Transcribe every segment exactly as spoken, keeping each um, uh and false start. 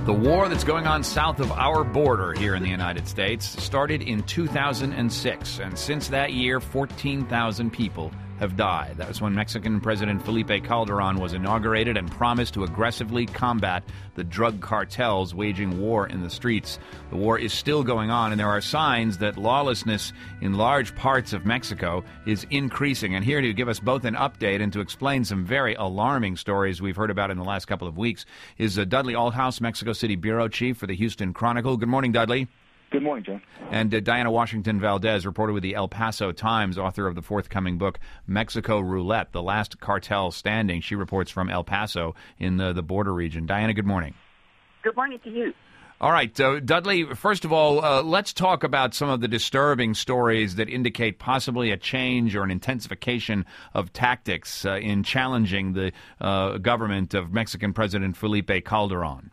The war that's going on south of our border here in the United States started in two thousand six, and since that year, fourteen thousand people have died. That was when Mexican President Felipe Calderón was inaugurated and promised to aggressively combat the drug cartels waging war in the streets. The war is still going on, and there are signs that lawlessness in large parts of Mexico is increasing. And here to give us both an update and to explain some very alarming stories we've heard about in the last couple of weeks is uh, Dudley Althouse, Mexico City bureau chief for the Houston Chronicle. Good morning, Dudley. Good morning, John. And uh, Diana Washington Valdez, reporter with the El Paso Times, author of the forthcoming book, Mexico Roulette, The Last Cartel Standing. She reports from El Paso in the, the border region. Diana, good morning. Good morning to you. All right, uh, Dudley, first of all, uh, let's talk about some of the disturbing stories that indicate possibly a change or an intensification of tactics uh, in challenging the uh, government of Mexican President Felipe Calderón.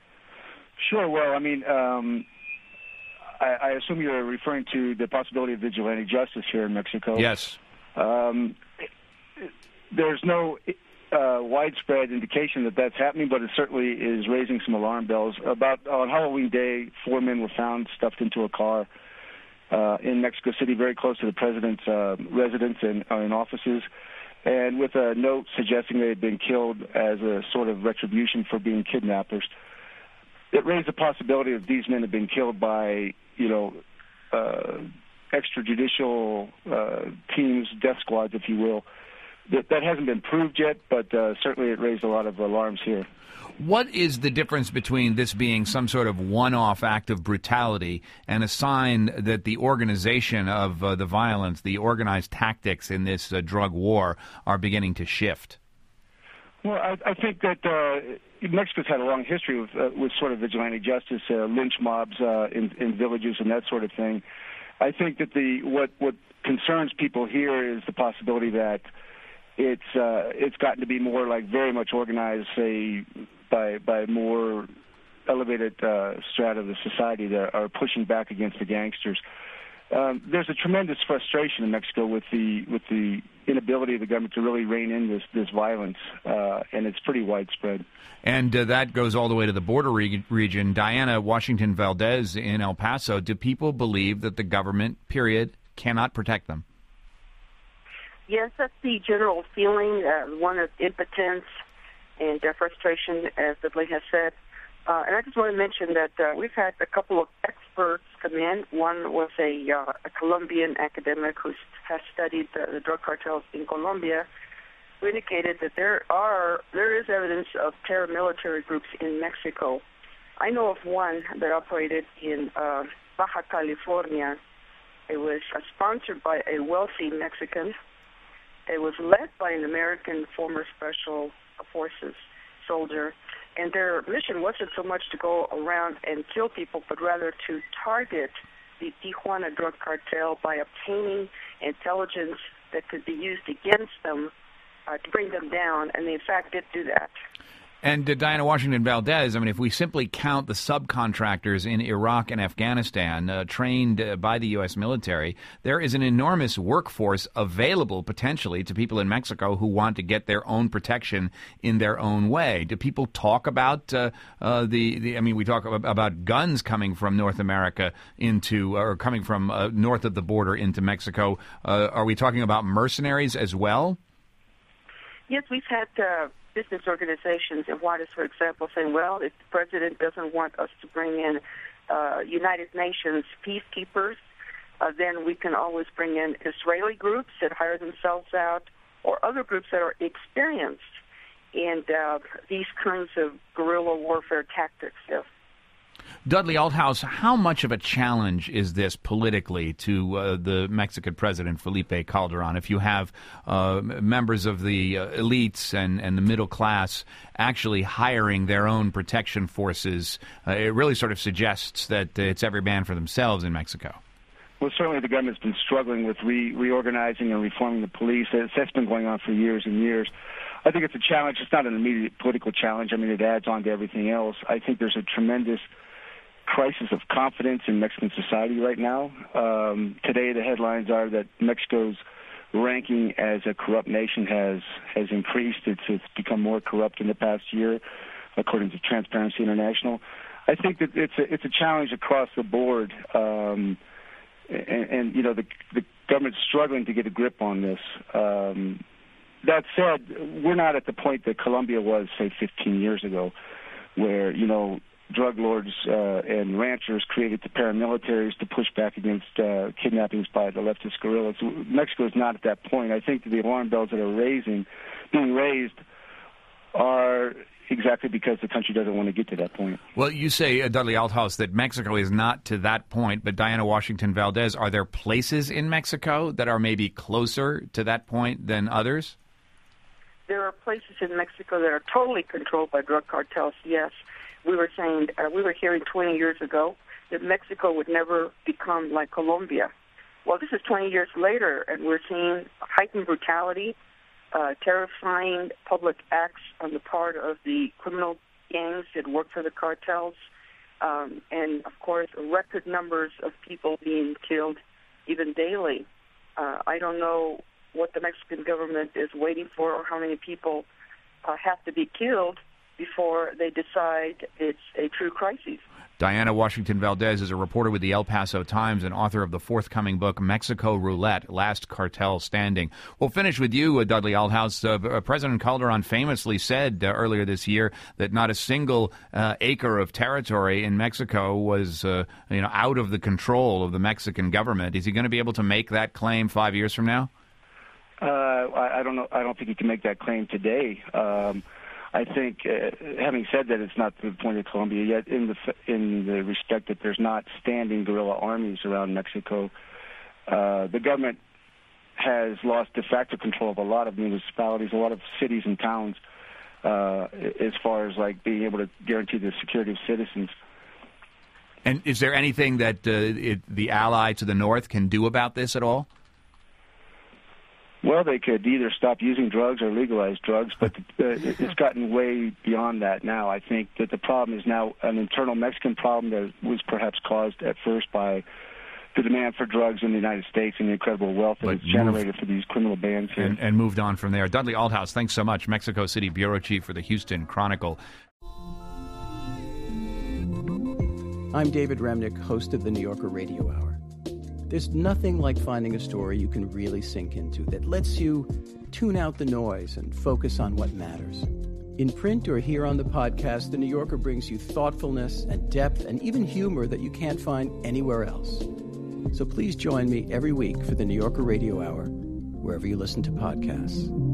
Sure. Well, I mean... Um I, I assume you're referring to the possibility of vigilante justice here in Mexico. Yes. Um, there's no uh, widespread indication that that's happening, but it certainly is raising some alarm bells. About on Halloween Day, four men were found stuffed into a car uh, in Mexico City, very close to the president's uh, residence and, uh, and offices, and with a note suggesting they had been killed as a sort of retribution for being kidnappers. It raised the possibility that these men had been killed by, you know, uh, extrajudicial uh, teams, death squads, if you will. That, that hasn't been proved yet, but uh, certainly it raised a lot of alarms here. What is the difference between this being some sort of one-off act of brutality and a sign that the organization of uh, the violence, the organized tactics in this uh, drug war are beginning to shift? Well, I, I think that uh, Mexico's had a long history with, uh, with sort of vigilante justice, uh, lynch mobs uh, in, in villages and that sort of thing. I think that the what what concerns people here is the possibility that it's uh, it's gotten to be more like very much organized, say, by by more elevated uh, strata of the society that are pushing back against the gangsters. Um, there's a tremendous frustration in Mexico with the with the inability of the government to really rein in this this violence, uh, and it's pretty widespread. And uh, that goes all the way to the border re- region. Diana Washington Valdez in El Paso, do people believe that the government, period, cannot protect them? Yes, that's the general feeling, uh, one of impotence and uh, frustration, as Dudley has said. Uh, and I just want to mention that uh, we've had a couple of experts come in. One was a, uh, a Colombian academic who has studied the, the drug cartels in Colombia, who indicated that there are there is evidence of paramilitary groups in Mexico. I know of one that operated in uh, Baja California. It was uh, sponsored by a wealthy Mexican. It was led by an American former special forces soldier. And their mission wasn't so much to go around and kill people, but rather to target the Tijuana drug cartel by obtaining intelligence that could be used against them uh, to bring them down. And they, in fact, did do that. And uh, Diana Washington Valdez, I mean, if we simply count the subcontractors in Iraq and Afghanistan uh, trained uh, by the U S military, there is an enormous workforce available potentially to people in Mexico who want to get their own protection in their own way. Do people talk about uh, uh, the, the, I mean, we talk about guns coming from North America into, or coming from uh, north of the border into Mexico. Uh, are we talking about mercenaries as well? Yes, we've had uh, business organizations in Juarez, for example, saying, well, if the president doesn't want us to bring in uh, United Nations peacekeepers, uh, then we can always bring in Israeli groups that hire themselves out or other groups that are experienced in uh, these kinds of guerrilla warfare tactics. Yes. Dudley Althouse, how much of a challenge is this politically to uh, the Mexican president, Felipe Calderón, if you have uh, members of the uh, elites and, and the middle class actually hiring their own protection forces? Uh, it really sort of suggests that it's every man for themselves in Mexico. Well, certainly the government's been struggling with re- reorganizing and reforming the police. That's been going on for years and years. I think it's a challenge. It's not an immediate political challenge. I mean, it adds on to everything else. I think there's a tremendous crisis of confidence in Mexican society right now. Um, today, the headlines are that Mexico's ranking as a corrupt nation has has increased. It's, it's become more corrupt in the past year. according to Transparency International. I think that it's a, it's a challenge across the board, um, and, and, you know, the, the government's struggling to get a grip on this. Um, that said, we're not at the point that Colombia was, say, fifteen years ago, where, you know, drug lords uh, and ranchers created the paramilitaries to push back against uh, kidnappings by the leftist guerrillas. Mexico is not at that point. I think that the alarm bells that are raising, being raised are exactly because the country doesn't want to get to that point. Well, you say, uh, Dudley Althouse, that Mexico is not to that point, but Diana Washington Valdez, are there places in Mexico that are maybe closer to that point than others? There are places in Mexico that are totally controlled by drug cartels, yes. We were saying, uh, we were hearing twenty years ago that Mexico would never become like Colombia. Well, this is twenty years later, and we're seeing heightened brutality, uh, terrifying public acts on the part of the criminal gangs that work for the cartels, um, and, of course, record numbers of people being killed even daily. Uh, I don't know what the Mexican government is waiting for or how many people uh, have to be killed before they decide it's a true crisis. Diana Washington Valdez is a reporter with the El Paso Times and author of the forthcoming book, Mexico Roulette, Last Cartel Standing. We'll finish with you, uh, Dudley Althouse. Uh, President Calderon famously said uh, earlier this year that not a single uh, acre of territory in Mexico was uh, you know, out of the control of the Mexican government. Is he going to be able to make that claim five years from now? Uh, I, I don't know. I don't think he can make that claim today. Um, I think, uh, having said that, it's not to the point of Colombia yet, in the in the respect that there's not standing guerrilla armies around Mexico. Uh, the government has lost de facto control of a lot of municipalities, a lot of cities and towns, uh, as far as like being able to guarantee the security of citizens. And is there anything that uh, it, the ally to the north can do about this at all? Well, they could either stop using drugs or legalize drugs, but uh, it's gotten way beyond that now. I think that the problem is now an internal Mexican problem that was perhaps caused at first by the demand for drugs in the United States and the incredible wealth that it's generated for these criminal bands here. And, and moved on from there. Dudley Althouse, thanks so much. Mexico City Bureau Chief for the Houston Chronicle. I'm David Remnick, host of the New Yorker Radio Hour. There's nothing like finding a story you can really sink into that lets you tune out the noise and focus on what matters. In print or here on the podcast, The New Yorker brings you thoughtfulness and depth and even humor that you can't find anywhere else. So please join me every week for the New Yorker Radio Hour, wherever you listen to podcasts.